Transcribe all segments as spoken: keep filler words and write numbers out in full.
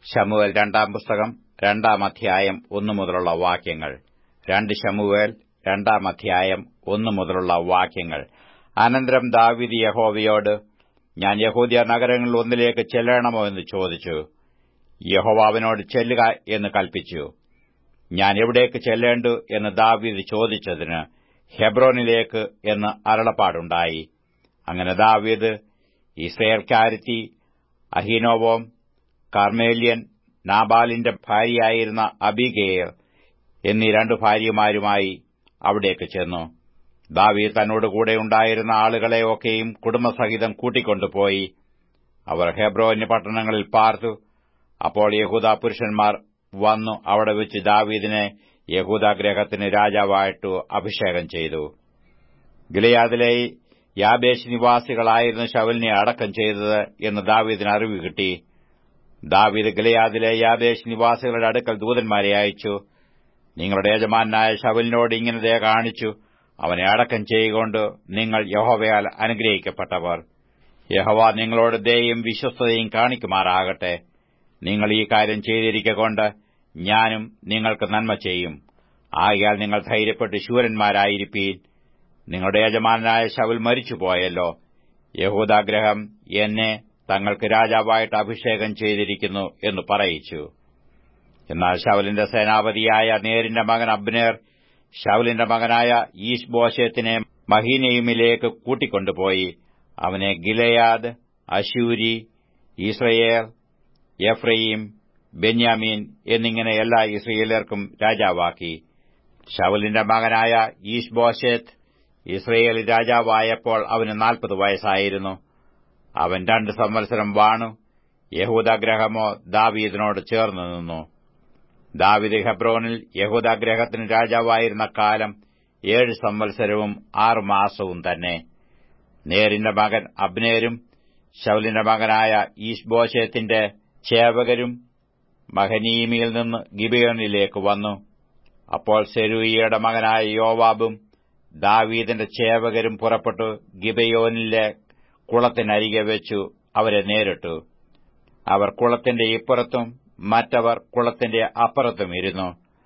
ശമൂവേൽ രണ്ടാം പുസ്തകം രണ്ടാം അധ്യായം ഒന്നു മുതലുള്ള വാക്യങ്ങൾ. രണ്ട് ശമൂവേൽ രണ്ടാം അധ്യായം ഒന്നു മുതലുള്ള വാക്യങ്ങൾ. അനന്തരം ദാവീദ് യഹോവയോട്, ഞാൻ യഹൂദ്യ നഗരങ്ങളിൽ ഒന്നിലേക്ക് ചെല്ലണമോ എന്ന് ചോദിച്ചു. യഹോവ അവനോട് ചെല്ലുക എന്ന് കൽപ്പിച്ചു. ഞാൻ എവിടേക്ക് ചെല്ലേണ്ടു എന്ന് ദാവീദ് ചോദിച്ചതിന് ഹെബ്രോനിലേക്ക് എന്ന് അരുളപ്പാടുണ്ടായി. അങ്ങനെ ദാവീദ് യിസ്രയേൽക്കാരത്തി അഹീനോവം, കർമ്മേല്യൻ നാബാലിന്റെ ഭാര്യയായിരുന്ന അബീഗയിൽ എന്നീ രണ്ടു ഭാര്യമാരുമായി അവിടേക്ക് ചെന്നു. ദാവീദ് തന്നോട് കൂടെ ഉണ്ടായിരുന്ന ആളുകളെ ഒക്കെയും കുടുംബസഹിതം കൂട്ടിക്കൊണ്ടുപോയി. അവർ ഹെബ്രോന് പട്ടണങ്ങളിൽ പാർത്തു. അപ്പോൾ യഹൂദാ പുരുഷന്മാർ വന്നു അവിടെ വെച്ച് ദാവീദിനെ യഹൂദാഗൃഹത്തിന് രാജാവായിട്ടു അഭിഷേകം ചെയ്തു. ഗിലെയാദിലെ യാബേശ് നിവാസികളായിരുന്ന ശൌലിനെ അടക്കം ചെയ്തത് എന്ന് ദാവീദിന് അറിവ് കിട്ടി. ദാവീദ് ഗിലെയാദിലെ യാബേശ് നിവാസികളുടെ അടുക്കൽ ദൂതന്മാരെ അയച്ചു. നിങ്ങളുടെ യജമാനായ ശൌലിനോട് ഇങ്ങനെ ദയ കാണിച്ചു, അവനെ അടക്കം ചെയ്തുകൊണ്ട് നിങ്ങൾ യഹോവയാൽ അനുഗ്രഹിക്കപ്പെട്ടവർ. യഹോവ നിങ്ങളോട് ദയയും വിശ്വസ്തതയും കാണിക്കുമാറാകട്ടെ. നിങ്ങൾ ഈ കാര്യം ചെയ്തിരിക്കൊണ്ട് ഞാനും നിങ്ങൾക്ക് നന്മ ചെയ്യും. ആകയാൽ നിങ്ങൾ ധൈര്യപ്പെട്ട് ശൂരന്മാരായിരിപ്പീൻ. നിങ്ങളുടെ യജമാനായ ശൌൽ മരിച്ചുപോയല്ലോ. യഹൂദാഗൃഹം എന്നെ തങ്ങൾക്ക് രാജാവായിട്ട് അഭിഷേകം ചെയ്തിരിക്കുന്നു എന്ന് പറയിച്ചു. എന്നാൽ ശൌലിന്റെ സേനാപതിയായ നേരിന്റെ മകൻ അബ്നേർ ശൌലിന്റെ മകനായ ഈശ്ബോശെത്തിനെ മഹീനയിമിലേക്ക് കൂട്ടിക്കൊണ്ടുപോയി. അവനെ ഗിലെയാദ്, അശൂരി, യിസ്രയേൽ, എഫ്രയീം, ബെന്യാമീൻ എന്നിങ്ങനെ എല്ലാ യിസ്രയേല്യർക്കും രാജാവാക്കി. ശൌലിന്റെ മകനായ ഈശ്ബോശെത്ത് യിസ്രയേൽ രാജാവായപ്പോൾ അവന് നാൽപ്പത് വയസ്സായിരുന്നു. അവൻ രണ്ട് സംവത്സരം വാണു. യഹൂദാഗൃഹമോ ദാവീദിനോട് ചേർന്നു നിന്നു. ദാവീദ് ഹെബ്രോനിൽ യഹൂദാഗൃഹത്തിന് രാജാവായിരുന്ന കാലം ഏഴ് സംവത്സരവും ആറു മാസവും തന്നെ. നേരിന്റെ മകൻ അബ്നേരും ശൌലിന്റെ മകനായ ഈശ്ബോശെത്തിന്റെ ചേവകരും മഹനയീമിൽ നിന്ന് ഗിബെയോനിലേക്ക് വന്നു. അപ്പോൾ സെരൂയയുടെ മകനായ യോവാബും ദാവീദിന്റെ ചേവകരും പുറപ്പെട്ടു ഗിബെയോനിലെ കുളത്തിനരികെ വെച്ചു അവരെ നേരിട്ടു. അവർ കുളത്തിന്റെ ഇപ്പുറത്തും മറ്റവർ കുളത്തിന്റെ അപ്പുറത്തും ഇരുന്നു.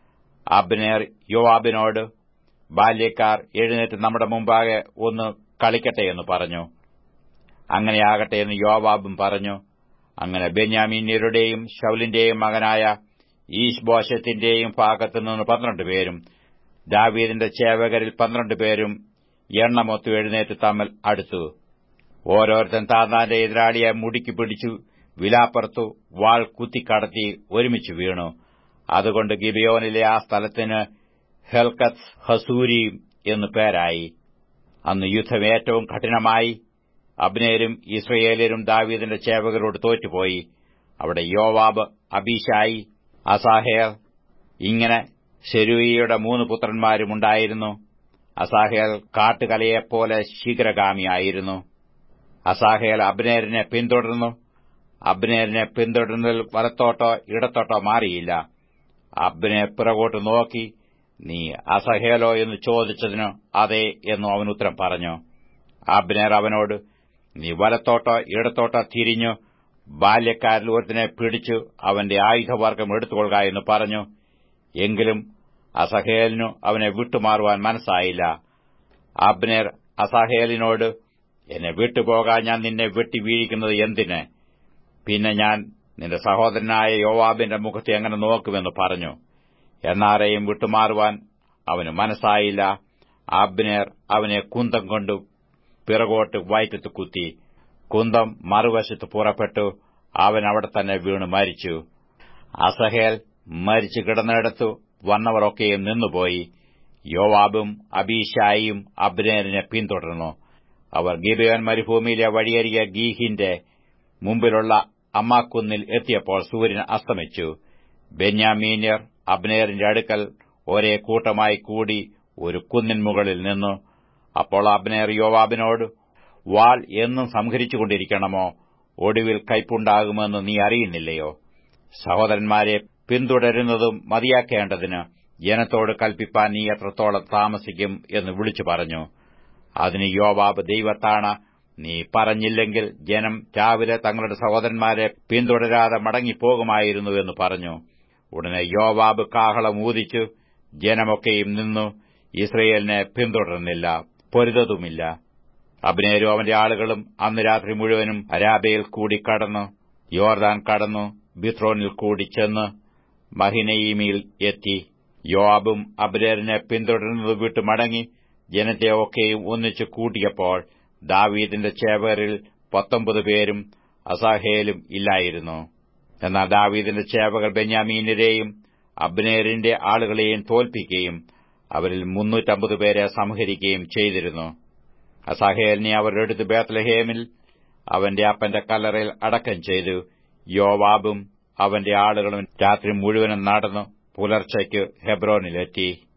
അബ്നേർ യോവാബിനോട്, ബാല്യക്കാർ എഴുന്നേറ്റ് നമ്മുടെ മുമ്പാകെ ഒന്ന് കളിക്കട്ടെ എന്ന് പറഞ്ഞു. അങ്ങനെയാകട്ടെ എന്ന് യോവാബും പറഞ്ഞു. അങ്ങനെ ബെന്യാമീന്യരുടെയും ശൌലിന്റെയും മകനായ ഈശ്ബോശെത്തിന്റെയും ഭാഗത്തുനിന്ന് പന്ത്രണ്ട് പേരും ദാവീദിന്റെ ചേവകരിൽ പന്ത്രണ്ട് പേരും എണ്ണമൊത്തു എഴുന്നേറ്റ് തമ്മിൽ അടുത്തു. ഓരോരുത്തൻ താന്താന്റെ എതിരാളിയെ മുടിക്കു പിടിച്ചു വിലാപ്പുറത്തു വാൾ കുത്തിക്കടത്തി ഒരുമിച്ച് വീണു. അതുകൊണ്ട് ഗിബെയോനിലെ ആ സ്ഥലത്തിന് ഹെൽക്കത്ത് ഹസൂരീം എന്നു പേരായി. അന്ന് യുദ്ധം ഏറ്റവും കഠിനമായി. അബ്നേരും യിസ്രയേല്യരും ദാവീദിന്റെ ചേവകരോട് തോറ്റുപോയി. അവിടെ യോവാബ്, അബീശായി, അസാഹേൽ ഇങ്ങനെ സെരൂയയുടെ മൂന്ന് പുത്രന്മാരുമുണ്ടായിരുന്നു. അസാഹേൽ കാട്ടുകലയെപ്പോലെ ശീഘ്രഗാമിയായിരുന്നു. അസാഹേൽ അബ്നേരിനെ പിന്തുടർന്നു. അബ്നേരിനെ പിന്തുടർന്നതിൽ വലത്തോട്ടോ ഇടത്തോട്ടോ മാറിയില്ല. അബ്നേർ പിറകോട്ട് നോക്കി, നീ അസാഹേലോ എന്ന് ചോദിച്ചതിന് അതെ എന്നു അവൻ ഉത്തരം പറഞ്ഞു. അബ്നേർ അവനോട്, നീ വലത്തോട്ടോ ഇടത്തോട്ടോ തിരിഞ്ഞു ബാല്യക്കാരിൽ ഒരുത്തനെ പിടിച്ചു അവന്റെ ആയുധവർഗം എടുത്തുകൊള്ളുക എന്ന് പറഞ്ഞു. എങ്കിലും അസാഹേലിനു അവനെ വിട്ടുമാറുവാൻ മനസ്സായില്ല. അബ്നേർ അസാഹേലിനോട്, എന്നെ വിട്ടുപോകാൻ ഞാൻ നിന്നെ വെട്ടി വീഴിക്കുന്നത് എന്തിന്? പിന്നെ ഞാൻ നിന്റെ സഹോദരനായ യോവാബിന്റെ മുഖത്ത് എങ്ങനെ നോക്കുമെന്ന് പറഞ്ഞു. എന്നാരെയും വിട്ടുമാറുവാൻ അവന് മനസ്സായില്ല. അബ്നേർ അവനെ കുന്തം കൊണ്ടു പിറകോട്ട് വയറ്റത്ത് കുത്തി. കുന്തം മറുവശത്ത് പുറപ്പെട്ടു. അവൻ അവിടെ തന്നെ വീണു മരിച്ചു. അസഹേൽ മരിച്ചു കിടന്നിടത്തു വന്നവരൊക്കെയും നിന്നുപോയി. യോവാബും അബീശായിയും അബ്നേരിനെ പിന്തുടർന്നു. അവർ ഗിബെയോൻ മരുഭൂമിയിലെ വഴിയരികെ ഗീഹിന്റെ മുമ്പിലുള്ള അമ്മാക്കുന്നിൽ എത്തിയപ്പോൾ സൂര്യൻ അസ്തമിച്ചു. ബെന്യാമീന്യർ അബ്നേരിന്റെ അടുക്കൽ ഒരേ കൂട്ടമായി കൂടി ഒരു കുന്നിൻ മുകളിൽ നിന്നു. അപ്പോൾ അബ്നേർ യോവാബിനോട്, വാൾ എന്നും സംഹരിച്ചുകൊണ്ടിരിക്കണമോ? ഒടുവിൽ കയ്പുണ്ടാകുമെന്ന് നീ അറിയുന്നില്ലയോ? സഹോദരന്മാരെ പിന്തുടരുന്നതും മതിയാക്കേണ്ടതിന് ജനത്തോട് കൽപ്പിപ്പാൻ നീ എത്രത്തോളം താമസിക്കും എന്ന് വിളിച്ചു പറഞ്ഞു. അതിന് യോവാബ്, ദൈവത്താണ, നീ പറഞ്ഞില്ലെങ്കിൽ ജനം രാവിലെ തങ്ങളുടെ സഹോദരന്മാരെ പിന്തുടരാതെ മടങ്ങിപ്പോകുമായിരുന്നു എന്ന് പറഞ്ഞു. ഉടനെ യോവാബ് കാഹളം ഊതിച്ചു. ജനമൊക്കെയും നിന്നു. യിസ്രയേലിനെ പിന്തുടർന്നില്ല, പൊരുതതുമില്ല. അബ്നേരും അവന്റെ ആളുകളും അന്ന് രാത്രി മുഴുവനും അരാബയിൽ കൂടി കടന്നു, യോർദാൻ കടന്നു, ബിത്രോനിൽ കൂടി ചെന്ന് മഹിനയീമിൽ എത്തി. യോവാബും അബ്നേരിനെ പിന്തുടരുന്നത് വിട്ടു മടങ്ങി ജനത്തെ ഒക്കെയും ഒന്നിച്ചു കൂട്ടിയപ്പോൾ ദാവീദിന്റെ ചേവകരിൽ പത്തൊമ്പത് പേരും അസാഹേലും ഇല്ലായിരുന്നു. എന്നാൽ ദാവീദിന്റെ ചേവകർ ബെന്യാമീന്യരെയും അബ്നേരിന്റെ ആളുകളെയും തോൽപ്പിക്കുകയും അവരിൽ മുന്നൂറ്റമ്പത് പേരെ സംഹരിക്കുകയും ചെയ്തിരുന്നു. അസാഹേലിനെ അവർ എടുത്ത് ബേത്ത്ലേഹേമിൽ അവന്റെ അപ്പന്റെ കല്ലറയിൽ അടക്കം ചെയ്തു. യോവാബും അവന്റെ ആളുകളും രാത്രി മുഴുവനും നടന്നു പുലർച്ചയ്ക്ക് ഹെബ്രോനിലെത്തി.